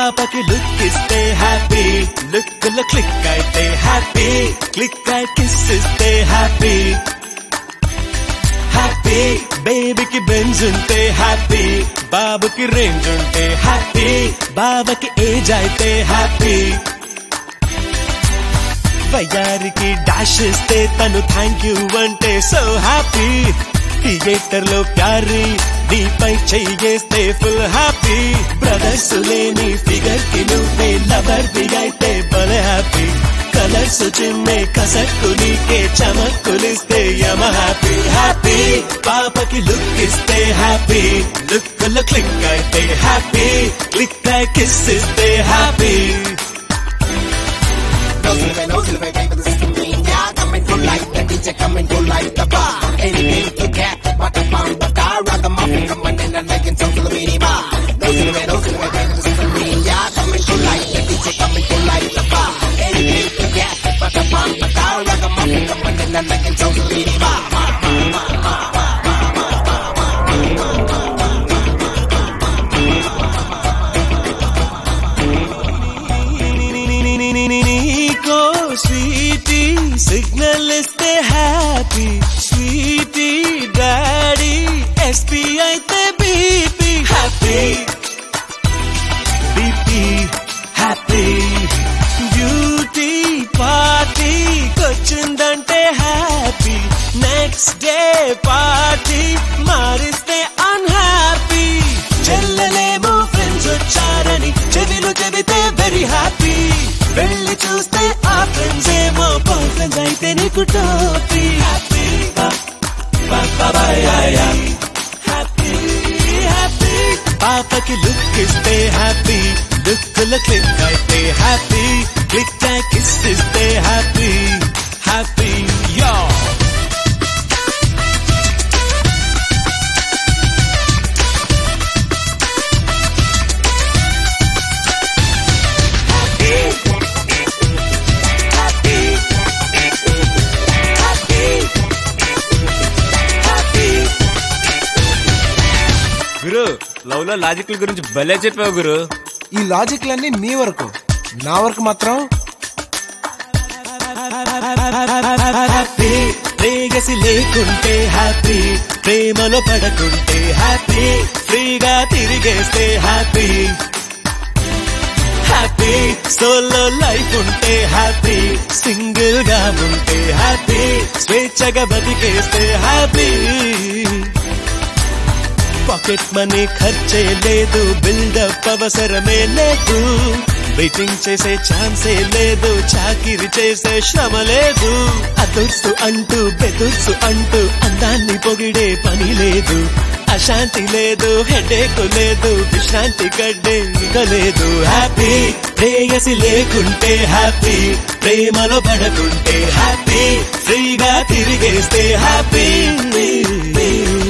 పాపకి లుక్ ఇస్తే happy, look లో క్లిక్ అయితే హ్యాపీ, క్లిక్ అయి కిస్ ఇస్తే హ్యాపీ హ్యాపీ. బేబీకి బెంజ్ ఉంటే హ్యాపీ, బాబుకి రేంజ్ ఉంటే హ్యాపీ, బాబాకి ఏజ్ అయితే హ్యాపీ. వయ్యారికి డాష్ ఇస్తే తను థ్యాంక్ యూ అంటే సో హ్యాపీ. థియేటర్ లో ప్యారీ నీపై చెయ్యేస్తే ఫుల్ హ్యాపీ. బ్రదర్స్ లేని ఫిగర్ కి నువ్వే లవర్ ది అయితే భలే హ్యాపీ. కలర్స్ చిమ్మే కసక్కు నీకే చమక్కులిస్తే యమ హ్యాపీ హ్యాపీ. పాపకి లుక్ ఇస్తే హ్యాపీ, లుక్ లో క్లిక్ అయితే హ్యాపీ, క్లిక్ అయి కిస్ ఇస్తే happy. No silver, baby, the system green. Yeah, coming through like the DJ, coming through like the bar. Anything you get, but the bomb, the car, the muffin, coming in and making some to the mini bar. No silver, baby, the system green. Yeah, coming through like the DJ, coming through like the bar. Anything you get, but the bomb, the car, the muffin, coming in and making some to the mini bar. Sweetie signal ఇస్తే happy, sweetie daddy S P B P, happy B. P పార్టీకొచ్చిందంటే happy, next day party మారిస్తే unhappy. చెల్లెలేమో friends వచ్చారని చెవిలు చెబితే very happy, వెళ్ళి చూస్తే ఆ ఫ్రెండ్స్ ఏమో బాయ్ ఫ్రెండ్స్ అయితే నీకు టోపీ హ్యాపీ హ్యాపీ హ్యాపీ. పాపకి లుక్ ఇస్తే హ్యాపీ, లుక్ లో క్లిక్ అయితే హ్యాపీ, క్లిక్ కిస్ ఇస్తే హ్యాపీ హ్యాపీ. యో గురు, లవ్ లో లాజిక్ల గురించి భలే చెప్పావు గురు. ఈ లాజిక్లన్నీ నీ వరకు, నా వరకు మాత్రం హ్యాపీ. ప్రేయసి లేకుంటే హ్యాపీ, ప్రేమలో పడకుంటే హ్యాపీ, ఫ్రీగా తిరిగేస్తే హ్యాపీ హ్యాపీ. సోలో లైఫ్ ఉంటే హ్యాపీ, సింగిల్ గా ఉంటే హ్యాపీ, స్వేచ్ఛగా బతికేస్తే హ్యాపీ. పాకెట్ మనీ ఖర్చే లేదు, బిల్డప్ అవసరమే లేదు, వెయిటింగ్ చేసే ఛాన్సే లేదు, చాకిరి చేసే శ్రమ లేదు. అదుర్సు అంటూ బెదుర్సు అంటూ అందాన్ని పొగిడే పని లేదు, అశాంతి లేదు, హెడేక్ లేదు, విశ్రాంతి గడ్డే ఇకలేదు హ్యాపీ. ప్రేయసి లేకుంటే హ్యాపీ, ప్రేమలో పడకుంటే హ్యాపీ, ఫ్రీగా తిరిగేస్తే హ్యాపీ.